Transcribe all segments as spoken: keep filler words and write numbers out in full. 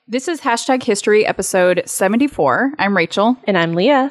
This is Hashtag History episode seventy-four. I'm Rachel. And I'm Leah.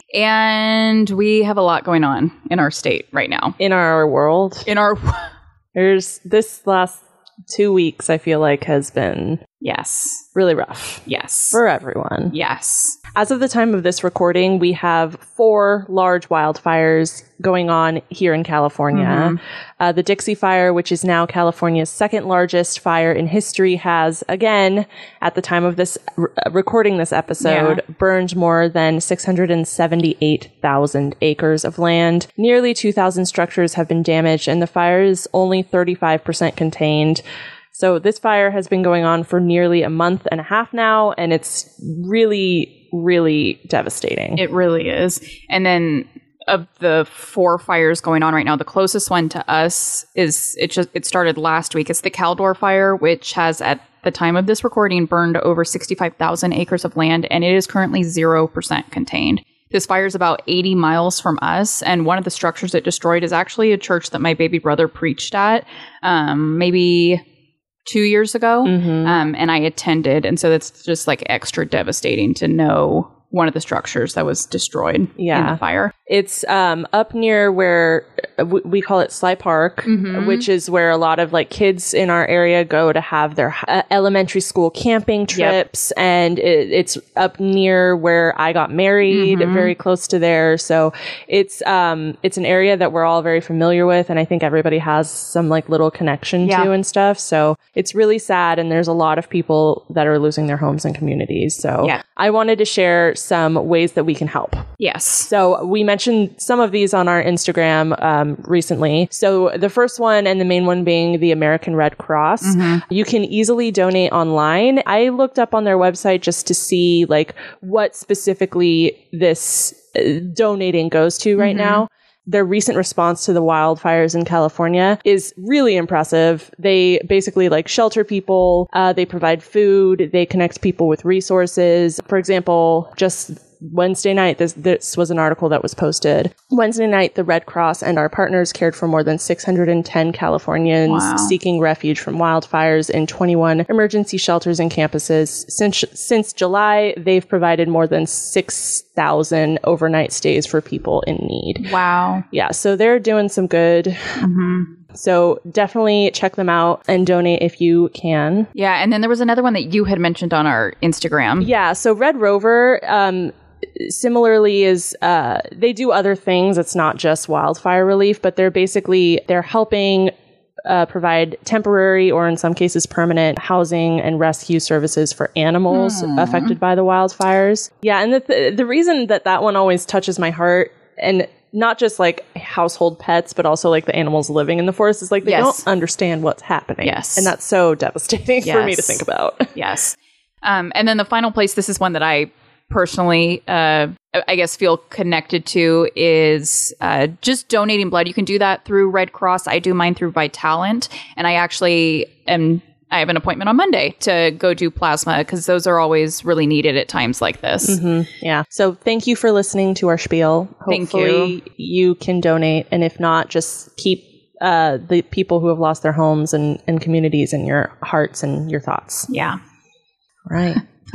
And we have a lot going on in our state right now. In our world. In our... There's this last two weeks, I feel like, has been... Yes. Really rough. Yes. For everyone. Yes. As of the time of this recording, we have four large wildfires going on here in California. Mm-hmm. Uh, the Dixie Fire, which is now California's second largest fire in history, has, again, at the time of this re- recording this episode, yeah. burned more than six hundred seventy-eight thousand acres of land. Nearly two thousand structures have been damaged, and the fire is only thirty-five percent contained. So this fire has been going on for nearly a month and a half now, and it's really, really devastating. It really is. And then of the four fires going on right now, the closest one to us is, it just it started last week. It's the Caldor Fire, which has, at the time of this recording, burned over sixty-five thousand acres of land, and it is currently zero percent contained. This fire is about eighty miles from us, and one of the structures it destroyed is actually a church that my baby brother preached at, um, maybe... two years ago, mm-hmm. um, and I attended, and so that's just like extra devastating to know one of the structures that was destroyed yeah. in the fire. It's um, up near where w- we call it Sly Park, mm-hmm. which is where a lot of like kids in our area go to have their uh, elementary school camping trips, yep. and it, it's up near where I got married, mm-hmm. very close to there. So it's um, it's an area that we're all very familiar with, and I think everybody has some like little connection yeah. to and stuff. So it's really sad, and there's a lot of people that are losing their homes and communities. So yeah. I wanted to share some ways that we can help. Yes. So we mentioned some of these on our Instagram um, recently. So the first one, and the main one being the American Red Cross. Mm-hmm. You can easily donate online. I looked up on their website just to see like what specifically this uh, donating goes to right mm-hmm. now. Their recent response to the wildfires in California is really impressive. They basically like shelter people. Uh, they provide food. They connect people with resources. For example, just Wednesday night, this, this was an article that was posted. Wednesday night, the Red Cross and our partners cared for more than six hundred ten Californians wow. seeking refuge from wildfires in twenty-one emergency shelters and campuses. Since since July, they've provided more than six thousand overnight stays for people in need. Wow. Yeah, so they're doing some good. Mm-hmm. So definitely check them out and donate if you can. Yeah, and then there was another one that you had mentioned on our Instagram. Yeah, so Red Rover, um, similarly is, uh, they do other things. It's not just wildfire relief, but they're basically, they're helping uh, provide temporary or in some cases permanent housing and rescue services for animals mm. affected by the wildfires. Yeah, and the, th- the reason that that one always touches my heart, and not just like household pets, but also like the animals living in the forest, is like they yes. don't understand what's happening. Yes. And that's so devastating yes. for me to think about. Yes. Um, and then the final place, this is one that I personally, uh, I guess, feel connected to is uh, just donating blood. You can do that through Red Cross. I do mine through Vitalant. And I actually am... I have an appointment on Monday to go do plasma because those are always really needed at times like this. Mm-hmm. Yeah. So thank you for listening to our spiel. Hopefully thank you. You can donate. And if not, just keep uh, the people who have lost their homes and, and communities in your hearts and your thoughts. Yeah. Right.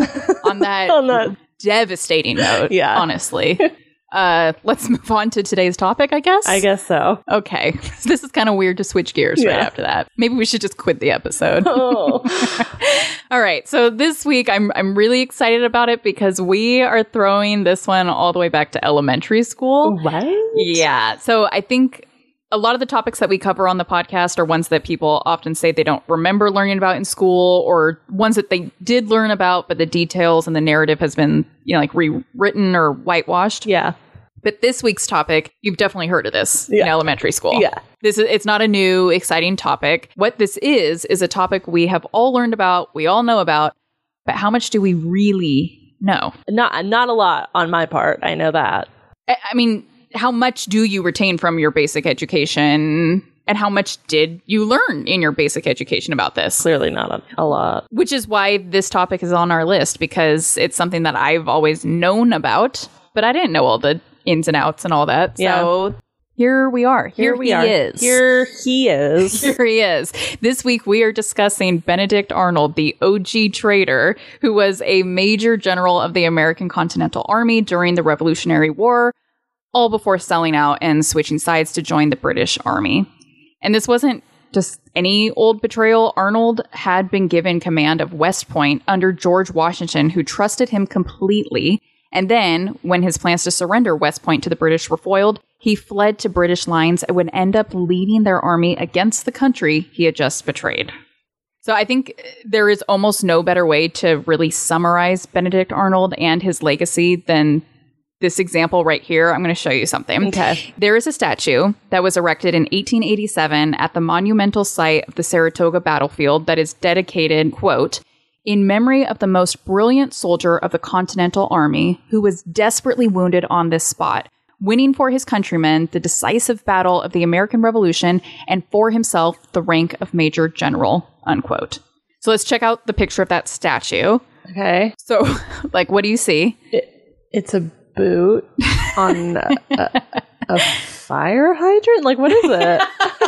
on that, on that devastating note, yeah. honestly. Uh, let's move on to today's topic, I guess. I guess so. Okay. This is kind of weird to switch gears yeah. right after that. Maybe we should just quit the episode. Oh. All right. So this week, I'm I'm really excited about it because we are throwing this one all the way back to elementary school. What? Yeah. So I think a lot of the topics that we cover on the podcast are ones that people often say they don't remember learning about in school, or ones that they did learn about, but the details and the narrative has been, you know, like rewritten or whitewashed. Yeah. But this week's topic, you've definitely heard of this yeah. in elementary school. Yeah. This is, it's not a new, exciting topic. What this is, is a topic we have all learned about, we all know about, but how much do we really know? Not, not a lot on my part. I know that. I, I mean, how much do you retain from your basic education? And how much did you learn in your basic education about this? Clearly not a, a lot. Which is why this topic is on our list, because it's something that I've always known about, but I didn't know all the ins and outs and all that. Yeah. So here we are. Here, Here we he are. is. Here he is. Here he is. This week we are discussing Benedict Arnold, the O G traitor, who was a major general of the American Continental Army during the Revolutionary War, all before selling out and switching sides to join the British Army. And this wasn't just any old betrayal. Arnold had been given command of West Point under George Washington, who trusted him completely. And then, when his plans to surrender West Point to the British were foiled, he fled to British lines and would end up leading their army against the country he had just betrayed. So I think there is almost no better way to really summarize Benedict Arnold and his legacy than this example right here. I'm going to show you something. Okay. There is a statue that was erected in eighteen eighty-seven at the monumental site of the Saratoga battlefield that is dedicated, quote, in memory of the most brilliant soldier of the Continental Army who was desperately wounded on this spot, winning for his countrymen the decisive battle of the American Revolution and for himself the rank of Major General, unquote. So let's check out the picture of that statue. Okay. So, like, what do you see? It, it's a boot on a, a, a fire hydrant? Like, what is it?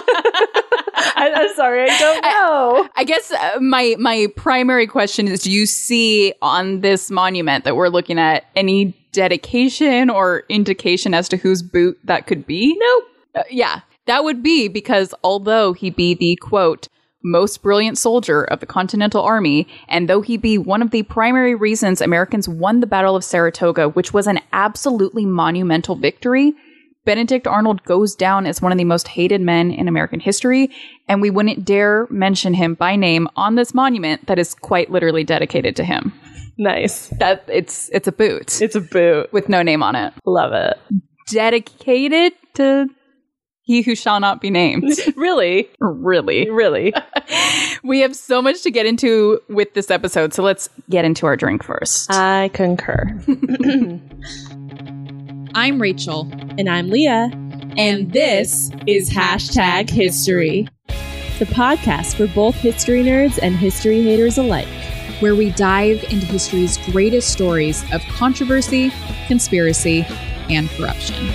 I, I'm sorry, I don't know. I, I guess uh, my my primary question is, do you see on this monument that we're looking at any dedication or indication as to whose boot that could be? Nope. Uh, yeah, that would be because although he be the, quote, most brilliant soldier of the Continental Army, and though he be one of the primary reasons Americans won the Battle of Saratoga, which was an absolutely monumental victory, Benedict Arnold goes down as one of the most hated men in American history, and we wouldn't dare mention him by name on this monument that is quite literally dedicated to him. Nice. That it's it's a boot. It's a boot. With no name on it. Love it. Dedicated to he who shall not be named. Really? Really? Really? We have so much to get into with this episode, so let's get into our drink first. I concur. I'm Rachel. And I'm Leah. And this is Hashtag History, the podcast for both history nerds and history haters alike, where we dive into history's greatest stories of controversy, conspiracy, and corruption.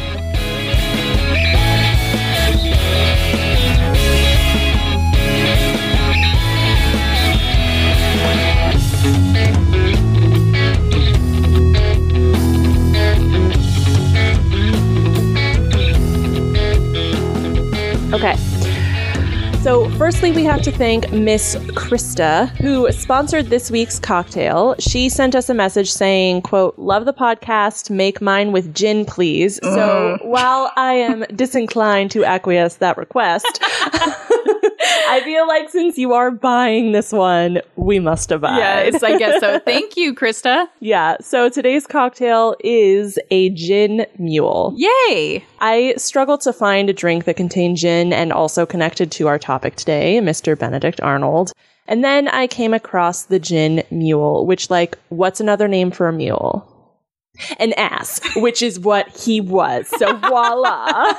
Okay. So firstly, we have to thank Miss Krista, who sponsored this week's cocktail. She sent us a message saying, quote, love the podcast, make mine with gin, please. Uh. So while I am disinclined to acquiesce that request, I feel like since you are buying this one, we must abide. Yes, I guess so. Thank you, Krista. Yeah, so today's cocktail is a gin mule. Yay! I struggled to find a drink that contained gin and also connected to our topic today, Mister Benedict Arnold. And then I came across the gin mule, which, like, what's another name for a mule? An ass, which is what he was. So voila.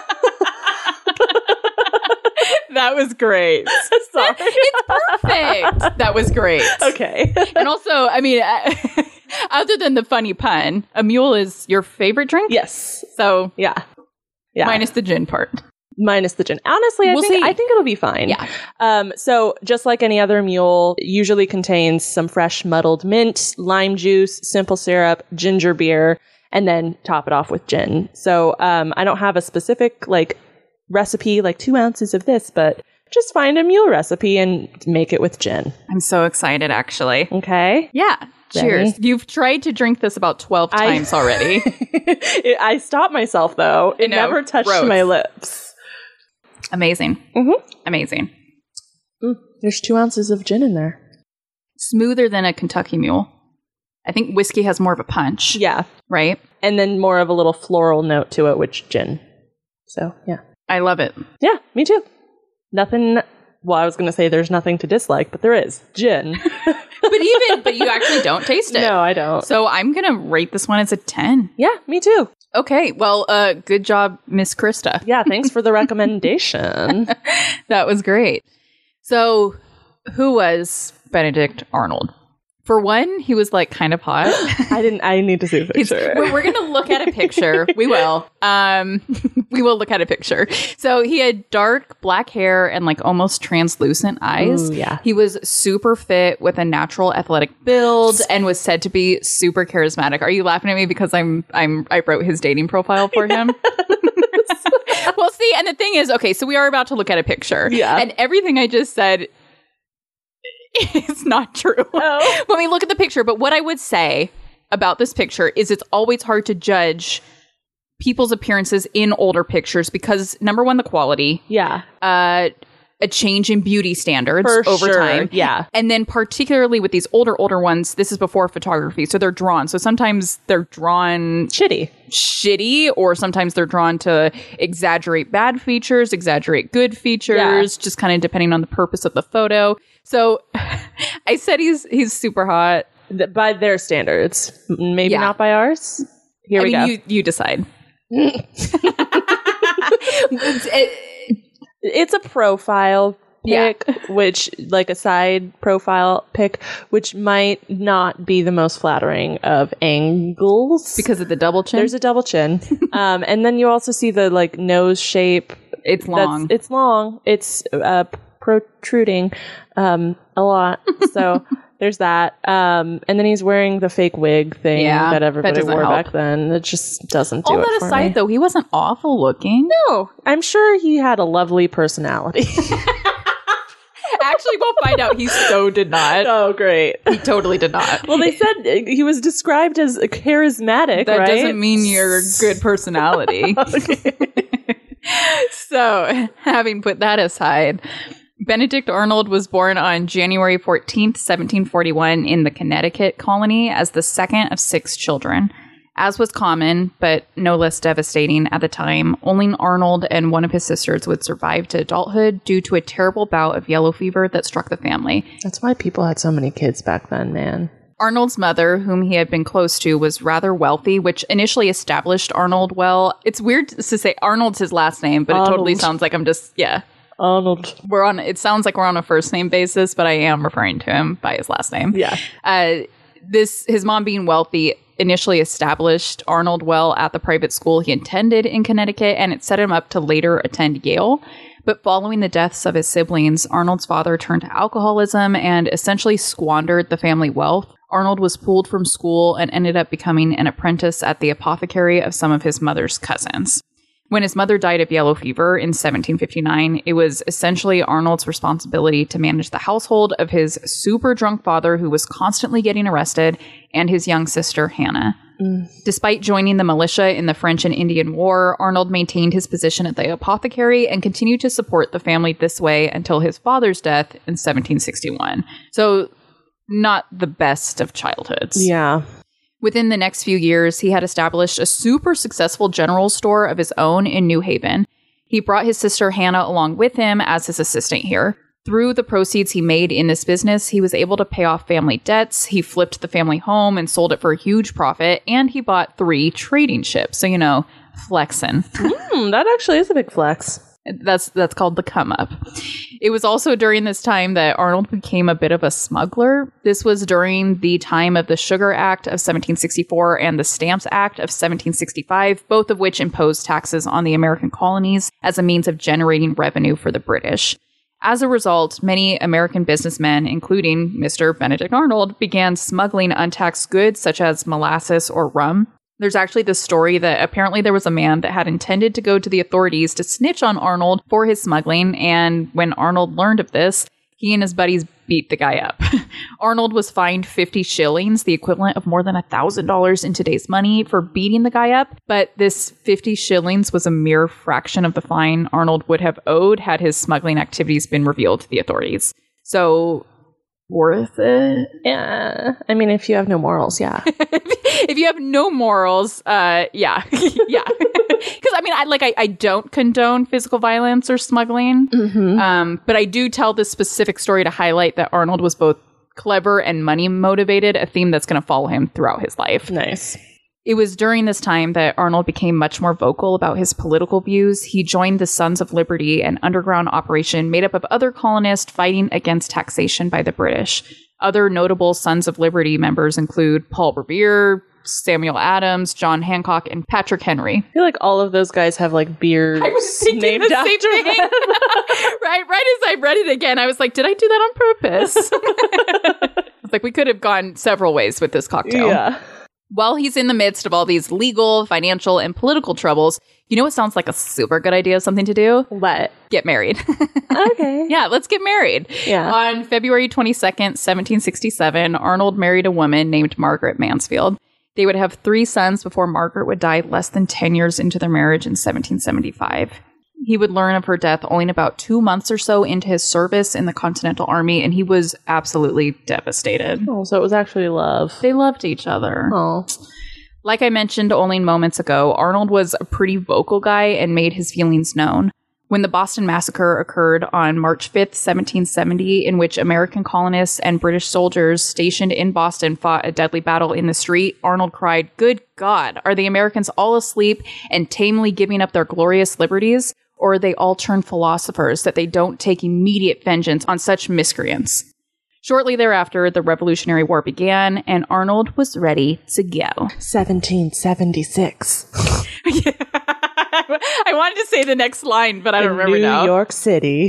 That was great. Sorry. It's perfect. That was great. Okay. And also, I mean, uh, other than the funny pun, a mule is your favorite drink? Yes. So, yeah. Yeah. Minus the gin part. Minus the gin. Honestly, I we'll think see. I think it'll be fine. Yeah. Um, so just like any other mule, it usually contains some fresh muddled mint, lime juice, simple syrup, ginger beer, and then top it off with gin. So um, I don't have a specific like recipe, like two ounces of this, but just find a mule recipe and make it with gin. I'm so excited, actually. Okay. Yeah. Cheers. Ready? You've tried to drink this about twelve I- times already. it, I stopped myself though. It know, never touched gross. my lips. Amazing. Mm-hmm. Amazing. Mm, there's two ounces of gin in there. Smoother than a Kentucky Mule. I think whiskey has more of a punch. Yeah. Right? And then more of a little floral note to it, which gin. So, yeah. I love it. Yeah, me too. Nothing, well, I was going to say there's nothing to dislike, but there is. Gin. But even, but you actually don't taste it. No, I don't. So I'm going to rate this one as a ten. Yeah, me too. Okay. Well, uh, good job, Miss Krista. Yeah, thanks for the recommendation. That was great. So who was Benedict Arnold? For one, he was like kind of hot. I didn't. I need to see the He's- picture. we're, we're gonna look at a picture. We will. Um, we will look at a picture. So he had dark black hair and like almost translucent eyes. Ooh, yeah. He was super fit with a natural athletic build and was said to be super charismatic. Are you laughing at me because I'm I'm I wrote his dating profile for him? Well, see, and the thing is, okay, so we are about to look at a picture. Yeah. And everything I just said is not true Oh. when we look at the picture. But what I would say about this picture is it's always hard to judge people's appearances in older pictures because, number one, the quality, Yeah. uh, a change in beauty standards For over sure. time. Yeah. And then particularly with these older, older ones, this is before photography. So they're drawn. So sometimes they're drawn Shitty. shitty, or sometimes they're drawn to exaggerate bad features, exaggerate good features, Yeah. just kind of depending on the purpose of the photo. So I said he's he's super hot. Th- By their standards. M- Maybe Yeah. not by ours. Here I we mean, go. you you decide. It- It's a profile Yeah. pic, which, like a side profile pic, which might not be the most flattering of angles. because of the double chin. There's a double chin. um, and then you also see the, like, nose shape. it's long. That's, it's long. It's uh, protruding um, a lot. So there's that. Um, and then he's wearing the fake wig thing Yeah, that that everybody doesn't wore help. back then. It just doesn't do All it that for aside, me. though, he wasn't awful looking. No, I'm sure he had a lovely personality. Actually, we'll find out he so did not. Oh, great. He totally did not. Well, they said uh, he was described as charismatic, That right? doesn't mean you're a good personality. So, having put that aside, Benedict Arnold was born on January fourteenth, seventeen forty-one in the Connecticut colony as the second of six children. As was common, but no less devastating at the time, only Arnold and one of his sisters would survive to adulthood due to a terrible bout of yellow fever that struck the family. That's why people had so many kids back then, man. Arnold's mother, whom he had been close to, was rather wealthy, which initially established Arnold well. It's weird to say Arnold's his last name, but it totally Arnold. sounds like I'm just, yeah. Arnold. We're on, it sounds like we're on a first name basis, but I am referring to him by his last name. Yeah. Uh, this, his mom being wealthy, initially established Arnold well at the private school he attended in Connecticut, and it set him up to later attend Yale. But following the deaths of his siblings, Arnold's father turned to alcoholism and essentially squandered the family wealth. Arnold was pulled from school and ended up becoming an apprentice at the apothecary of some of his mother's cousins. When his mother died of yellow fever in seventeen fifty-nine, it was essentially Arnold's responsibility to manage the household of his super drunk father, who was constantly getting arrested, and his young sister, Hannah. Mm. Despite joining the militia in the French and Indian War, Arnold maintained his position at the apothecary and continued to support the family this way until his father's death in seventeen sixty-one. So, not the best of childhoods. Yeah. Within the next few years, he had established a super successful general store of his own in New Haven. He brought his sister Hannah along with him as his assistant here. Through the proceeds he made in this business, he was able to pay off family debts. He flipped the family home and sold it for a huge profit, and he bought three trading ships. So, you know, flexing. Hmm, that actually is a big flex. That's that's called the come up. It was also during this time that Arnold became a bit of a smuggler. This was during the time of the Sugar Act of seventeen sixty-four and the Stamps Act of seventeen sixty-five, both of which imposed taxes on the American colonies as a means of generating revenue for the British. As a result, many American businessmen, including Mister Benedict Arnold, began smuggling untaxed goods such as molasses or rum. There's actually this story that apparently there was a man that had intended to go to the authorities to snitch on Arnold for his smuggling, and when Arnold learned of this, he and his buddies beat the guy up. Arnold was fined fifty shillings, the equivalent of more than one thousand dollars in today's money, for beating the guy up, but this fifty shillings was a mere fraction of the fine Arnold would have owed had his smuggling activities been revealed to the authorities. So, worth it? Yeah. I mean, if you have no morals, yeah. If you have no morals, uh, yeah, yeah. Because I mean, I like I, I don't condone physical violence or smuggling, Mm-hmm. um, but I do tell this specific story to highlight that Arnold was both clever and money motivated, a theme that's going to follow him throughout his life. Nice. It was during this time that Arnold became much more vocal about his political views. He joined the Sons of Liberty, an underground operation made up of other colonists fighting against taxation by the British. Other notable Sons of Liberty members include Paul Revere, Samuel Adams, John Hancock, and Patrick Henry. I feel like all of those guys have like beards I was thinking named the after same thing. them. right, right as I read it again, I was like, did I do that on purpose? It's like we could have gone several ways with this cocktail. Yeah. While he's in the midst of all these legal, financial, and political troubles, you know what sounds like a super good idea, something to do? What? Get married. Okay. Yeah, let's get married. Yeah. On February twenty-second, seventeen sixty-seven, Arnold married a woman named Margaret Mansfield. They would have three sons before Margaret would die less than ten years into their marriage in seventeen seventy-five. He would learn of her death only about two months or so into his service in the Continental Army, and he was absolutely devastated. Oh, so it was actually love. They loved each other. Oh. Like I mentioned only moments ago, Arnold was a pretty vocal guy and made his feelings known. When the Boston Massacre occurred on March fifth, seventeen seventy, in which American colonists and British soldiers stationed in Boston fought a deadly battle in the street, Arnold cried, "Good God, are the Americans all asleep and tamely giving up their glorious liberties? Or are they all turned philosophers that they don't take immediate vengeance on such miscreants?" Shortly thereafter, the Revolutionary War began, and Arnold was ready to go. seventeen seventy-six. Yeah. I wanted to say the next line, but I don't In remember New now. New York City.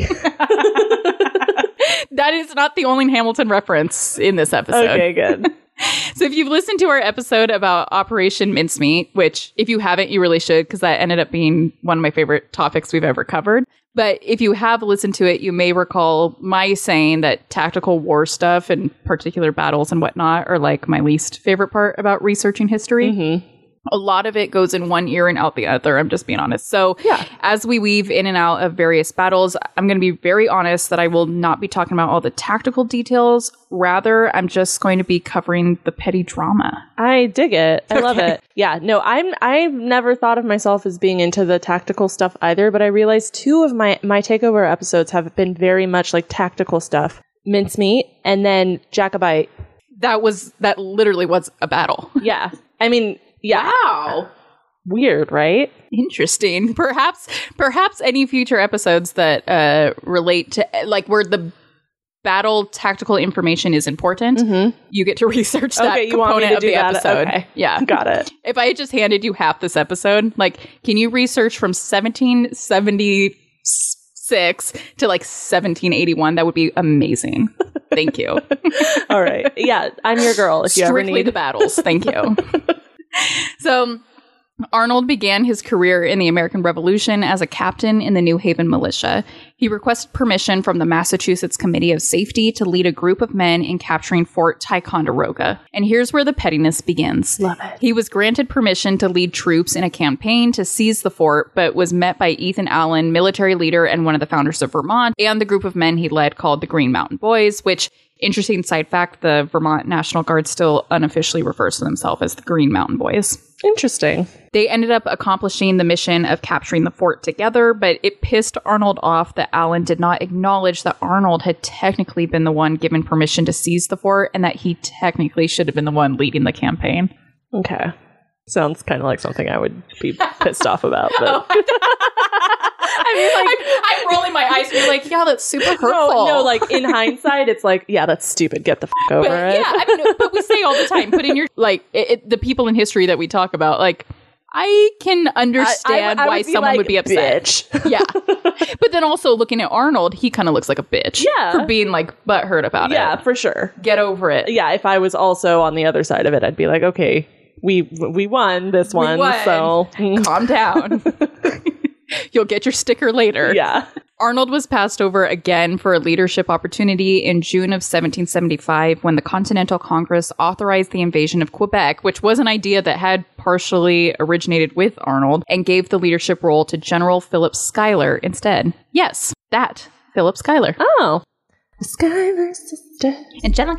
That is not the only Hamilton reference in this episode. Okay, good. So if you've listened to our episode about Operation Mincemeat, which if you haven't, you really should, because that ended up being one of my favorite topics we've ever covered. But if you have listened to it, you may recall my saying that tactical war stuff and particular battles and whatnot are like my least favorite part about researching history. Mm-hmm. A lot of it goes in one ear and out the other. I'm just being honest. So Yeah. as we weave in and out of various battles, I'm going to be very honest that I will not be talking about all the tactical details. Rather, I'm just going to be covering the petty drama. I dig it. I love Okay. it. Yeah, no, I'm I've never thought of myself as being into the tactical stuff either, but I realized two of my my takeover episodes have been very much like tactical stuff. Mincemeat and then Jacobite. That was, that literally was a battle. Yeah. I mean, yeah. Wow. Weird, right? Interesting. Perhaps, perhaps any future episodes that uh, relate to, like, where the battle tactical information is important, Mm-hmm. you get to research that Okay, you want me component to of do the that? episode. Okay. Yeah. Got it. If I had just handed you half this episode, like, can you research from seventeen seventy-six to like seventeen eighty-one? That would be amazing. Thank you. All right. Yeah, I'm your girl if you ever Strictly need. the battles. Thank you. So Arnold began his career in the American Revolution as a captain in the New Haven militia. He requested permission from the Massachusetts Committee of Safety to lead a group of men in capturing Fort Ticonderoga. And here's where the pettiness begins. Love it. He was granted permission to lead troops in a campaign to seize the fort, but was met by Ethan Allen, military leader and one of the founders of Vermont, and the group of men he led called the Green Mountain Boys, which, interesting side fact, the Vermont National Guard still unofficially refers to themselves as the Green Mountain Boys. Interesting. They ended up accomplishing the mission of capturing the fort together, but it pissed Arnold off that Allen did not acknowledge that Arnold had technically been the one given permission to seize the fort and that he technically should have been the one leading the campaign. Okay. Sounds kind of like something I would be pissed off about, but I mean, like, I'm, I'm rolling my eyes and you're like, yeah, that's super hurtful. no, no, like in hindsight, it's like, yeah, that's stupid. Get the f- over but, it. yeah, I mean, but we say all the time, put in your, like, it, it, the people in history that we talk about, like, I can understand I- I why would be someone like, would be upset. Bitch. Yeah. But then also looking at Arnold, he kind of looks like a bitch. Yeah. For being like butthurt about it. Yeah, for sure. Get over it. Yeah, if I was also on the other side of it, I'd be like, okay, we we won this We one, won. so Calm down. You'll get your sticker later. yeah. Arnold was passed over again for a leadership opportunity in June of seventeen seventy-five when the Continental Congress authorized the invasion of Quebec, which was an idea that had partially originated with Arnold, and gave the leadership role to General Philip Schuyler instead. Yes, that Philip Schuyler. Oh, the Schuyler sisters, Angelica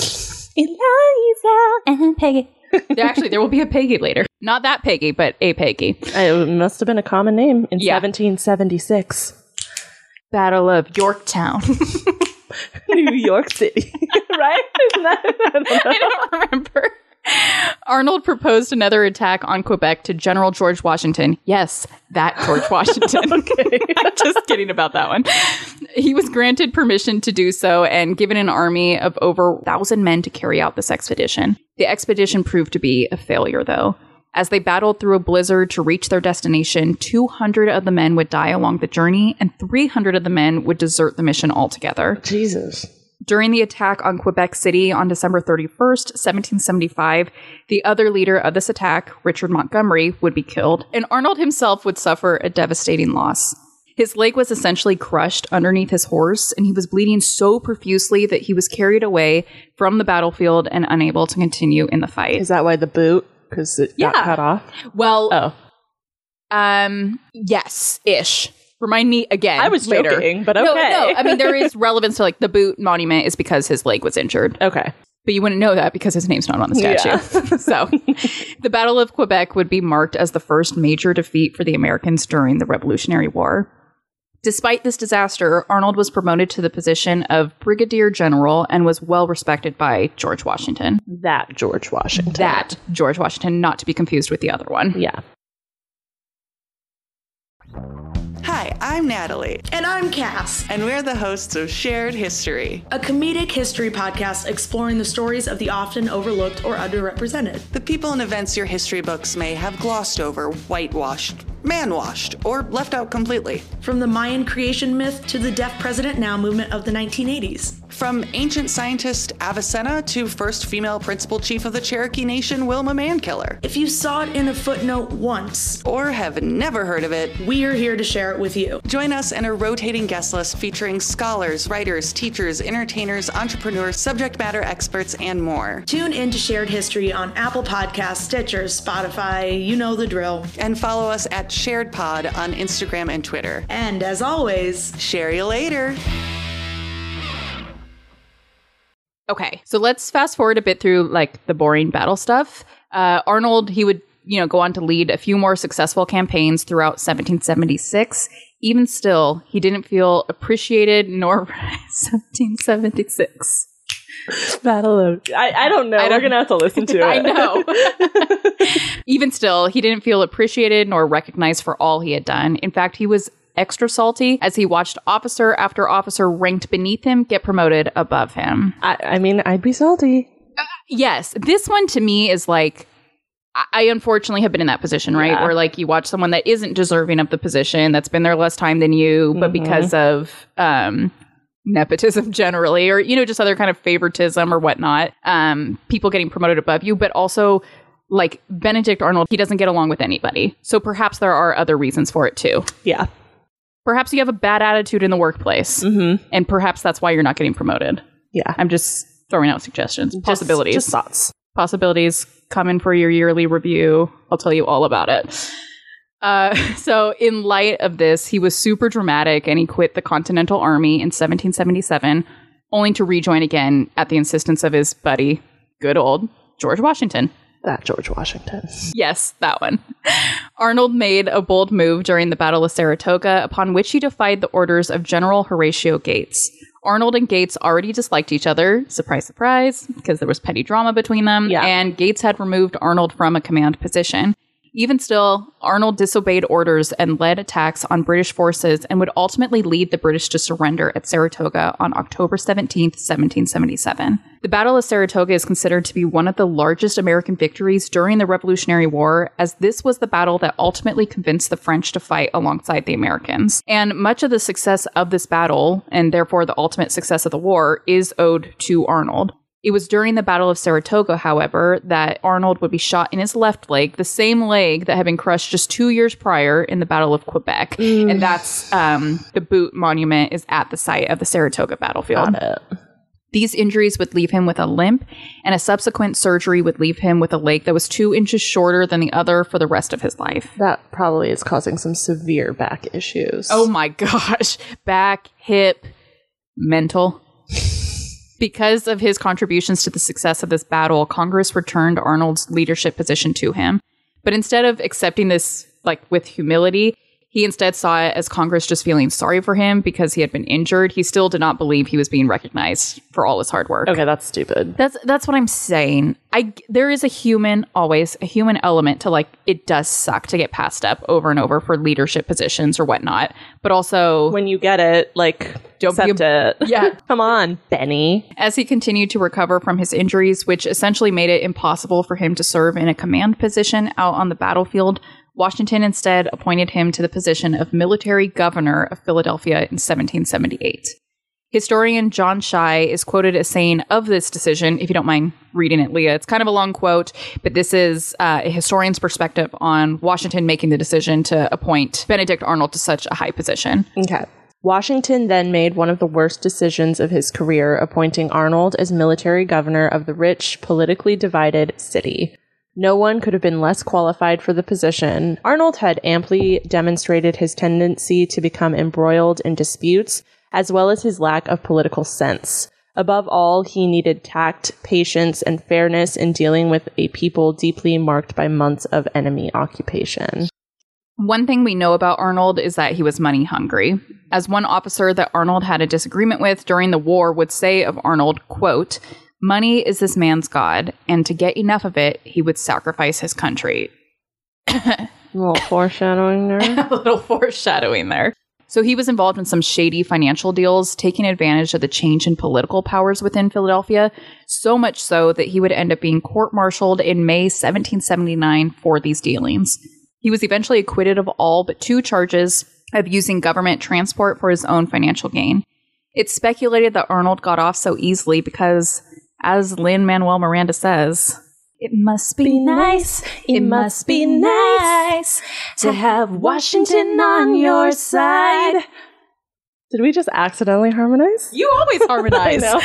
Eliza. and Peggy. There, actually, there will be a Peggy later. Not that Peggy, but a Peggy. It must have been a common name in Yeah. seventeen seventy-six. Battle of Yorktown. New York City, right? Isn't that, I don't know. I don't remember. Arnold proposed another attack on Quebec to General George Washington. Yes, that George Washington. Okay. Just kidding about that one. he was granted permission to do so and given an army of over one thousand men to carry out this expedition. The expedition proved to be a failure, though. As they battled through a blizzard to reach their destination, two hundred of the men would die along the journey, and three hundred of the men would desert the mission altogether. Jesus. During the attack on Quebec City on December thirty-first, seventeen seventy-five, the other leader of this attack, Richard Montgomery, would be killed, and Arnold himself would suffer a devastating loss. His leg was essentially crushed underneath his horse, and he was bleeding so profusely that he was carried away from the battlefield and unable to continue in the fight. Is that why the boot? Because it Yeah. got cut off? Well, Oh. um, yes-ish. Remind me again. I was later. joking, but No, okay. no, I mean, there is relevance to, like, the boot monument is because his leg was injured. Okay. But you wouldn't know that because his name's not on the statue. Yeah. So the Battle of Quebec would be marked as the first major defeat for the Americans during the Revolutionary War. Despite this disaster, Arnold was promoted to the position of Brigadier General and was well respected by George Washington. That George Washington. That George Washington, not to be confused with the other one. Yeah. Hi, I'm Natalie, And I'm Cass, and we're the hosts of Shared History. a comedic history podcast exploring the stories of the often overlooked or underrepresented. The people and events your history books may have glossed over, whitewashed, man-washed, or left out completely. From the Mayan creation myth to the Deaf President Now movement of the nineteen eighties. From ancient scientist Avicenna to first female principal chief of the Cherokee Nation, Wilma Mankiller. If you saw it in a footnote once, Or have never heard of it, we're here to share it with you. join us in a rotating guest list featuring scholars, writers, teachers, entertainers, entrepreneurs, subject matter experts, and more. Tune in to Shared History on Apple Podcasts, Stitcher, Spotify, you know the drill. And follow us at Shared Pod on Instagram and Twitter. And as always, Share you later. Okay, so let's fast forward a bit through, like, the boring battle stuff. Uh, Arnold, he would, you know, go on to lead a few more successful campaigns throughout seventeen seventy-six. Even still, he didn't feel appreciated nor seventeen seventy-six. Battle of... I, I don't know. I don't- We're going to have to listen to it. I know. Even still, he didn't feel appreciated nor recognized for all he had done. In fact, he was extra salty as he watched officer after officer ranked beneath him get promoted above him. I, I mean, I'd be salty. Yes, this one to me is like, I- I unfortunately have been in that position, right? Yeah. Where like you watch someone that isn't deserving of the position, that's been there less time than you, but Mhm. because of um, nepotism generally, or, you know, just other kind of favoritism or whatnot, um, people getting promoted above you, but also like Benedict Arnold, he doesn't get along with anybody. So perhaps there are other reasons for it too. Yeah. Perhaps you have a bad attitude in the workplace, Mm-hmm. and perhaps that's why you're not getting promoted. Yeah. I'm just throwing out suggestions, possibilities. Just, just thoughts. Possibilities. Come in for your yearly review. I'll tell you all about it. Uh, so in light of this, he was super dramatic and he quit the Continental Army in seventeen seventy-seven, only to rejoin again at the insistence of his buddy, good old George Washington. That George Washington. Yes, that one. Arnold made a bold move during the Battle of Saratoga, upon which he defied the orders of General Horatio Gates. Arnold and Gates already disliked each other, surprise, surprise, because there was petty drama between them, Yeah. and Gates had removed Arnold from a command position. Even still, Arnold disobeyed orders and led attacks on British forces and would ultimately lead the British to surrender at Saratoga on October seventeenth, seventeen seventy-seven. The Battle of Saratoga is considered to be one of the largest American victories during the Revolutionary War, as this was the battle that ultimately convinced the French to fight alongside the Americans. And much of the success of this battle, and therefore the ultimate success of the war, is owed to Arnold. It was during the Battle of Saratoga, however, that Arnold would be shot in his left leg, the same leg that had been crushed just two years prior in the Battle of Quebec. Mm. And that's um, the boot monument is at the site of the Saratoga battlefield. Got it. These injuries would leave him with a limp, and a subsequent surgery would leave him with a leg that was two inches shorter than the other for the rest of his life. That probably is causing some severe back issues. Oh my gosh. Back, hip, mental. Because of his contributions to the success of this battle, Congress returned Arnold's leadership position to him. But instead of accepting this like with humility, he He instead saw it as Congress just feeling sorry for him because he had been injured. He still did not believe he was being recognized for all his hard work. Okay, that's stupid. That's that's what I'm saying. I there is a human, always a human element to, like, it does suck to get passed up over and over for leadership positions or whatnot. But also, when you get it, like, don't accept be a, it. Yeah. Come on, Benny. As he continued to recover from his injuries, which essentially made it impossible for him to serve in a command position out on the battlefield, Washington instead appointed him to the position of military governor of Philadelphia in seventeen seventy-eight. Historian John Shai is quoted as saying of this decision, if you don't mind reading it, Leah, it's kind of a long quote, but this is uh, a historian's perspective on Washington making the decision to appoint Benedict Arnold to such a high position. Okay. Washington then made one of the worst decisions of his career, appointing Arnold as military governor of the rich, politically divided city. No one could have been less qualified for the position. Arnold had amply demonstrated his tendency to become embroiled in disputes, as well as his lack of political sense. Above all, he needed tact, patience, and fairness in dealing with a people deeply marked by months of enemy occupation. One thing we know about Arnold is that he was money hungry. As one officer that Arnold had a disagreement with during the war would say of Arnold, quote, "Money is this man's god, and to get enough of it, he would sacrifice his country." A little foreshadowing there. A little foreshadowing there. So he was involved in some shady financial deals, taking advantage of the change in political powers within Philadelphia, so much so that he would end up being court-martialed in May seventeen seventy-nine for these dealings. He was eventually acquitted of all but two charges of using government transport for his own financial gain. It's speculated that Arnold got off so easily because, as Lin-Manuel Miranda says, it must be nice, it must be nice to have Washington on your side. Did we just accidentally harmonize? You always harmonize. I know.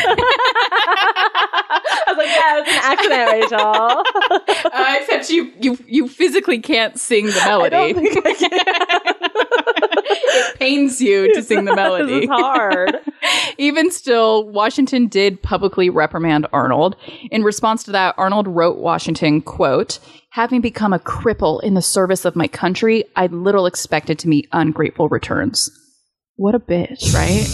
I was like, yeah, it was an accident, Rachel. uh, except you, you, you physically can't sing the melody. I don't think I can. It pains you to sing the melody. This is hard. Even still, Washington did publicly reprimand Arnold. In response to that, Arnold wrote Washington, quote, "Having become a cripple in the service of my country, I little expected to meet ungrateful returns." What a bitch, right?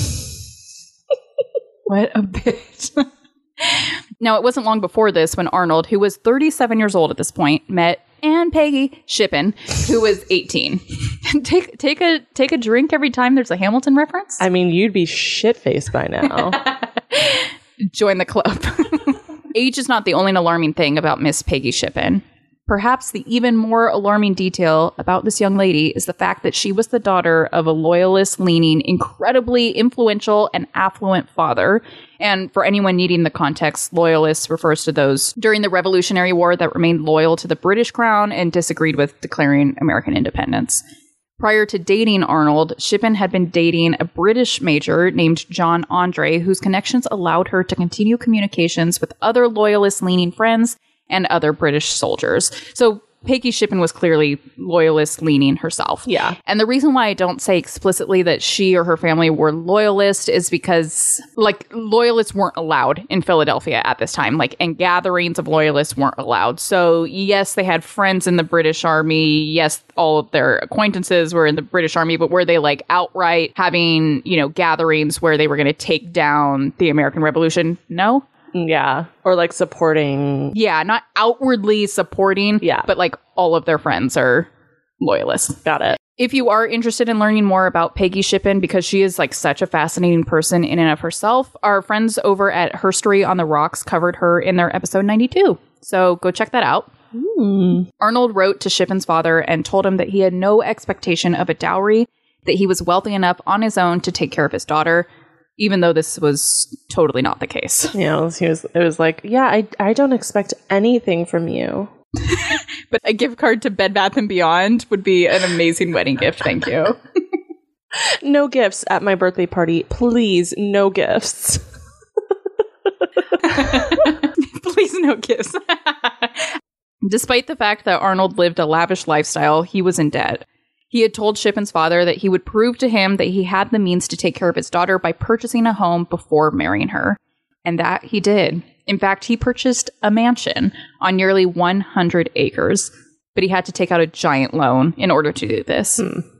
What a bitch. Now, it wasn't long before this when Arnold, who was thirty-seven years old at this point, met Anne Peggy Shippen, who was eighteen. take take a take a drink every time there's a Hamilton reference? I mean, you'd be shit-faced by now. Join the club. Age is not the only alarming thing about Miss Peggy Shippen. Perhaps the even more alarming detail about this young lady is the fact that she was the daughter of a loyalist-leaning, incredibly influential and affluent father. And for anyone needing the context, loyalist refers to those during the Revolutionary War that remained loyal to the British crown and disagreed with declaring American independence. Prior to dating Arnold, Shippen had been dating a British major named John Andre, whose connections allowed her to continue communications with other loyalist-leaning friends and other British soldiers. So Peggy Shippen was clearly loyalist-leaning herself. Yeah. And the reason why I don't say explicitly that she or her family were loyalist is because, like, loyalists weren't allowed in Philadelphia at this time. Like, and gatherings of loyalists weren't allowed. So, yes, they had friends in the British Army. Yes, all of their acquaintances were in the British Army. But were they, like, outright having, you know, gatherings where they were going to take down the American Revolution? No. Yeah. Or like supporting. Yeah, not outwardly supporting. Yeah. But like all of their friends are loyalists. Got it. If you are interested in learning more about Peggy Shippen, because she is like such a fascinating person in and of herself, our friends over at Herstory on the Rocks covered her in their episode ninety-two. So go check that out. Mm. Arnold wrote to Shippen's father and told him that he had no expectation of a dowry, that he was wealthy enough on his own to take care of his daughter, even though this was totally not the case. Yeah, it was, he was, it was like, yeah, I, I don't expect anything from you. But a gift card to Bed Bath and Beyond would be an amazing wedding gift. Thank you. No gifts at my birthday party. Please, no gifts. Please, no gifts. Despite the fact that Arnold lived a lavish lifestyle, he was in debt. He had told Shippen's father that he would prove to him that he had the means to take care of his daughter by purchasing a home before marrying her. And that he did. In fact, he purchased a mansion on nearly one hundred acres, but he had to take out a giant loan in order to do this. Hmm.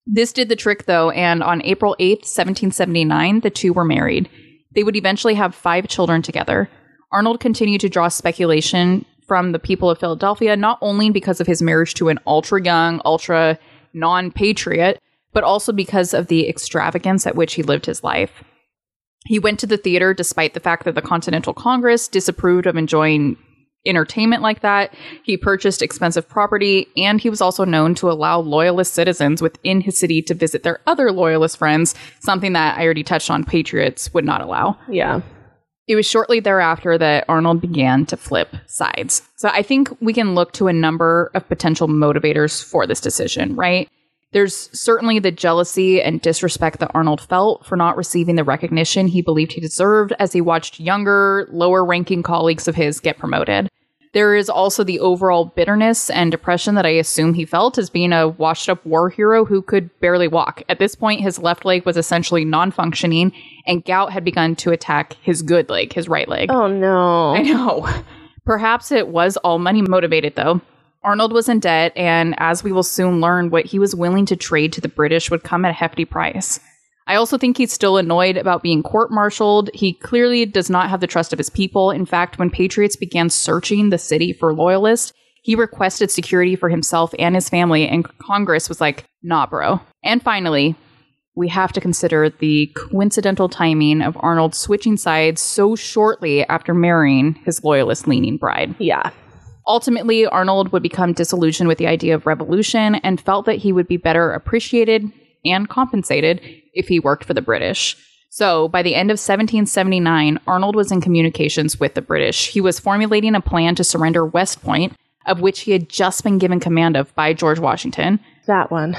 This did the trick, though, and on April eighth, seventeen seventy-nine, the two were married. They would eventually have five children together. Arnold continued to draw speculation from the people of Philadelphia, not only because of his marriage to an ultra-young, ultra non-patriot, but also because of the extravagance at which he lived his life. He went to the theater despite the fact that the Continental Congress disapproved of enjoying entertainment like that. He purchased expensive property, and he was also known to allow loyalist citizens within his city to visit their other loyalist friends, something that I already touched on patriots would not allow. Yeah. It was shortly thereafter that Arnold began to flip sides. So I think we can look to a number of potential motivators for this decision, right? There's certainly the jealousy and disrespect that Arnold felt for not receiving the recognition he believed he deserved as he watched younger, lower-ranking colleagues of his get promoted. There is also the overall bitterness and depression that I assume he felt as being a washed-up war hero who could barely walk. At this point, his left leg was essentially non-functioning, and gout had begun to attack his good leg, his right leg. Oh, no. I know. Perhaps it was all money motivated, though. Arnold was in debt, and as we will soon learn, what he was willing to trade to the British would come at a hefty price. I also think he's still annoyed about being court-martialed. He clearly does not have the trust of his people. In fact, when Patriots began searching the city for loyalists, he requested security for himself and his family, and Congress was like, nah, bro. And finally, we have to consider the coincidental timing of Arnold switching sides so shortly after marrying his loyalist-leaning bride. Yeah. Ultimately, Arnold would become disillusioned with the idea of revolution and felt that he would be better appreciated and compensated if he worked for the British. So, by the end of seventeen seventy-nine, Arnold was in communications with the British. He was formulating a plan to surrender West Point, of which he had just been given command of by George Washington. That one.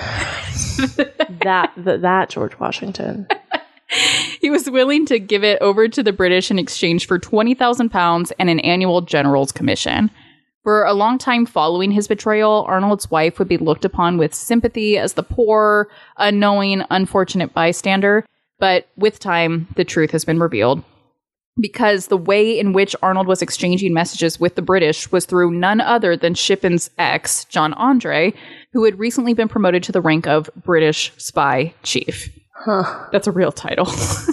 that, that, that George Washington. He was willing to give it over to the British in exchange for twenty thousand pounds and an annual general's commission. For a long time following his betrayal, Arnold's wife would be looked upon with sympathy as the poor, unknowing, unfortunate bystander. But with time, the truth has been revealed. Because the way in which Arnold was exchanging messages with the British was through none other than Shippen's ex, John Andre, who had recently been promoted to the rank of British Spy Chief. Huh. That's a real title.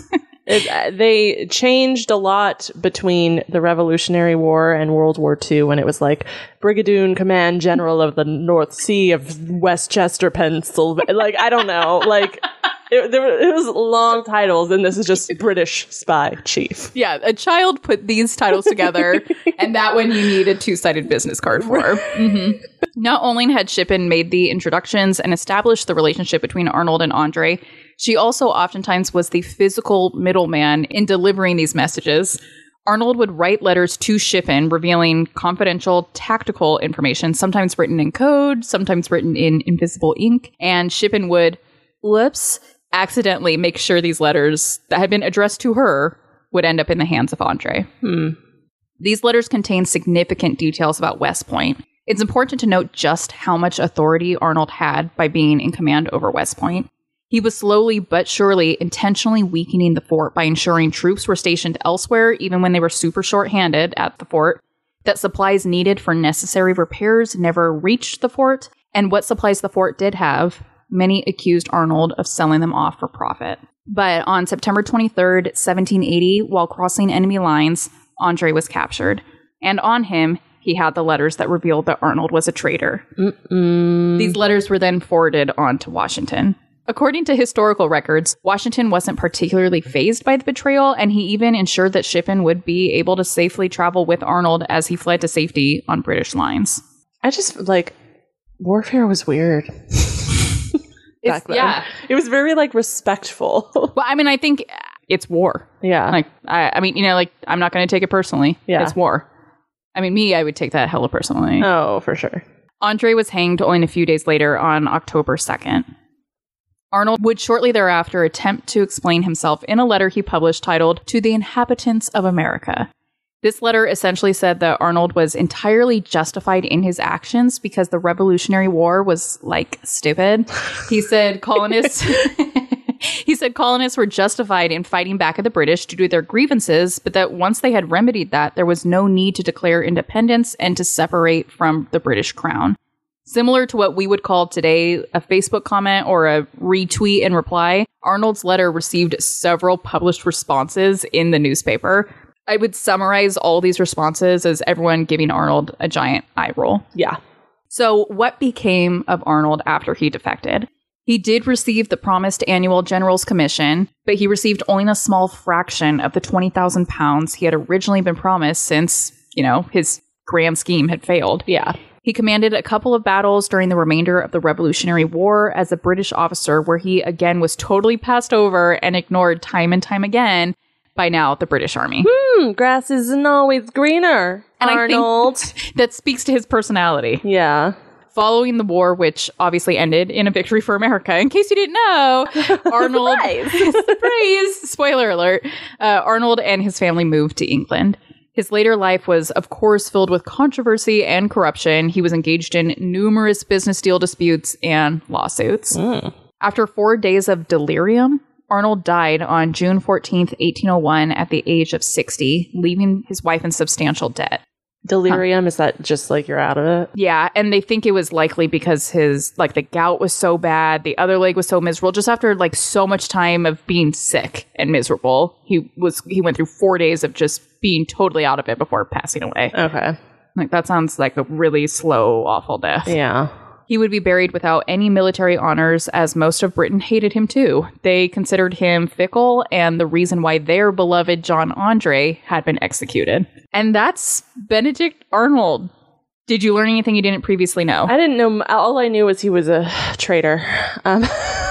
It, uh, they changed a lot between the Revolutionary War and World War Two when it was like Brigadoon Command General of the North Sea of Westchester, Pennsylvania. Like, I don't know. Like, it, there, it was long titles, and this is just British Spy Chief. Yeah, a child put these titles together, and that one you need a two-sided business card for. Mm-hmm. Not only had Shippen made the introductions and established the relationship between Arnold and Andre, she also oftentimes was the physical middleman in delivering these messages. Arnold would write letters to Shippen revealing confidential tactical information, sometimes written in code, sometimes written in invisible ink, and Shippen would, whoops, accidentally make sure these letters that had been addressed to her would end up in the hands of Andre. Hmm. These letters contain significant details about West Point. It's important to note just how much authority Arnold had by being in command over West Point. He was slowly but surely intentionally weakening the fort by ensuring troops were stationed elsewhere, even when they were super short-handed at the fort, that supplies needed for necessary repairs never reached the fort, and what supplies the fort did have, many accused Arnold of selling them off for profit. But on September twenty-third, seventeen eighty, while crossing enemy lines, Andre was captured. And on him, he had the letters that revealed that Arnold was a traitor. Mm-mm. These letters were then forwarded on to Washington. According to historical records, Washington wasn't particularly fazed by the betrayal, and he even ensured that Shippen would be able to safely travel with Arnold as he fled to safety on British lines. I just, like, warfare was weird. Back then. Yeah. It was very, like, respectful. Well, I mean, I think it's war. Yeah. Like, I, I mean, you know, like, I'm not going to take it personally. Yeah. It's war. I mean, me, I would take that hella personally. Oh, for sure. Andre was hanged only a few days later on October second. Arnold would shortly thereafter attempt to explain himself in a letter he published titled, "To the Inhabitants of America." This letter essentially said that Arnold was entirely justified in his actions because the Revolutionary War was, like, stupid. He said colonists... He said colonists were justified in fighting back at the British due to their grievances, but that once they had remedied that, there was no need to declare independence and to separate from the British crown. Similar to what we would call today a Facebook comment or a retweet and reply, Arnold's letter received several published responses in the newspaper. I would summarize all these responses as everyone giving Arnold a giant eye roll. Yeah. So what became of Arnold after he defected? He did receive the promised annual general's commission, but he received only a small fraction of the twenty thousand pounds he had originally been promised since, you know, his grand scheme had failed. Yeah. He commanded a couple of battles during the remainder of the Revolutionary War as a British officer, where he again was totally passed over and ignored time and time again by now the British Army. Hmm, grass isn't always greener, and Arnold. I think that speaks to his personality. Yeah. Following the war, which obviously ended in a victory for America, in case you didn't know, Arnold, Surprise! surprise, spoiler alert, uh, Arnold and his family moved to England. His later life was, of course, filled with controversy and corruption. He was engaged in numerous business deal disputes and lawsuits. Mm. After four days of delirium, Arnold died on June fourteenth, eighteen oh one, at the age of sixty, leaving his wife in substantial debt. Delirium, huh. Is that just like you're out of it? Yeah, and they think it was likely because his, like, the gout was so bad, the other leg was so miserable. Just after, like, so much time of being sick and miserable, he was he went through four days of just being totally out of it before passing away. Okay. Like, that sounds like a really slow, awful death. Yeah. He would be buried without any military honors, as most of Britain hated him too. They considered him fickle and the reason why their beloved John Andre had been executed. And that's Benedict Arnold. Did you learn anything you didn't previously know? I didn't know. All I knew was he was a traitor. Um,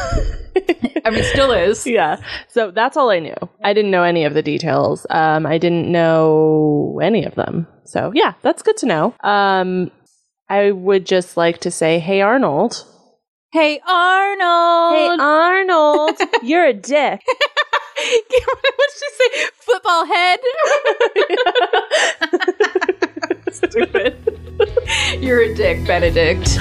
I mean, still is. Yeah. So that's all I knew. I didn't know any of the details. Um, I didn't know any of them. So yeah, that's good to know. Um, I would just like to say, hey, Arnold. Hey, Arnold. Hey, Arnold. You're a dick. What did she say? Football head? Stupid. You're a dick, Benedict.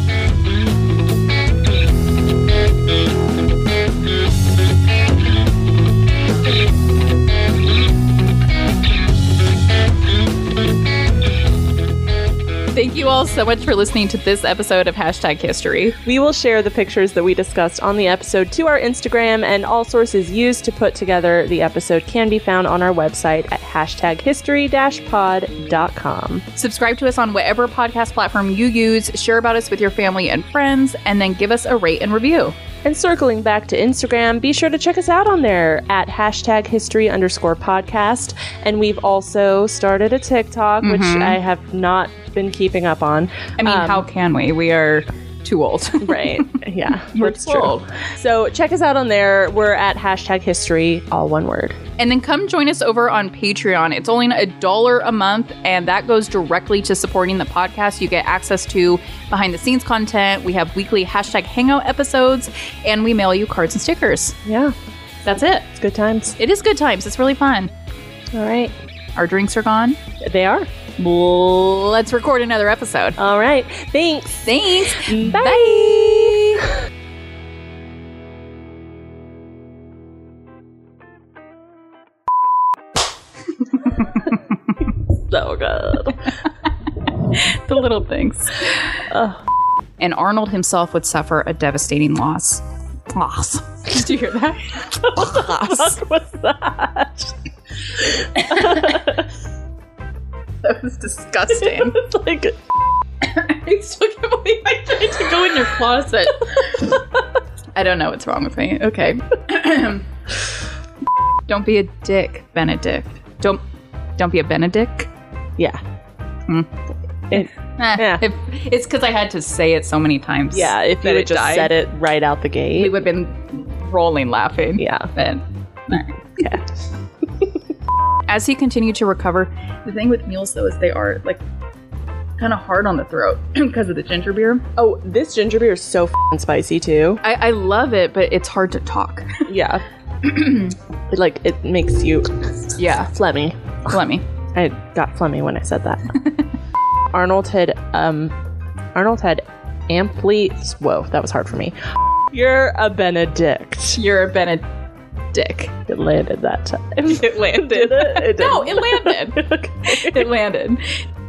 Thank you all so much for listening to this episode of Hashtag History. We will share the pictures that we discussed on the episode to our Instagram, and all sources used to put together the episode can be found on our website at hashtag history dash pod dot com. Subscribe to us on whatever podcast platform you use, share about us with your family and friends, and then give us a rate and review. And circling back to Instagram, be sure to check us out on there at hashtag history underscore podcast. And we've also started a TikTok, mm-hmm. which I have not been keeping up on. I mean, um, how can we? We are too old. Right. Yeah. We're that's too true. old. So check us out on there. We're at hashtag history, all one word. And then come join us over on Patreon. It's only a dollar a month, and that goes directly to supporting the podcast. You get access to behind the scenes content. We have weekly hashtag hangout episodes, and we mail you cards and stickers. Yeah. That's it. It's good times. It is good times. It's really fun. All right. Our drinks are gone. They are. Let's record another episode. All right. Thanks. Thanks. Bye. Bye. So good. The little things. Ugh. And Arnold himself would suffer a devastating loss. Loss. Did you hear that? Loss. What was that? That was disgusting. It's like I still can't believe I tried to go in your closet. I don't know what's wrong with me. Okay. Don't be a dick, Benedict. Don't don't be a Benedict. Yeah. Hmm. It, Eh, yeah. If, it's because I had to say it so many times. Yeah, if you that had it just died, said it right out the gate. we would have been rolling laughing. Yeah. But, all right. Yeah. As he continued to recover, the thing with meals, though, is they are, like, kind of hard on the throat because of the ginger beer. Oh, this ginger beer is so f***ing spicy, too. I, I love it, but it's hard to talk. Yeah. It, like, it makes you Yeah. phlegmy. Phlegmy. I got phlegmy when I said that. Arnold had, um, Arnold had amply, whoa, that was hard for me. You're a Benedict. You're a Benedict. It landed that time. It landed. Did it? It No, didn't. it landed. Okay. It landed.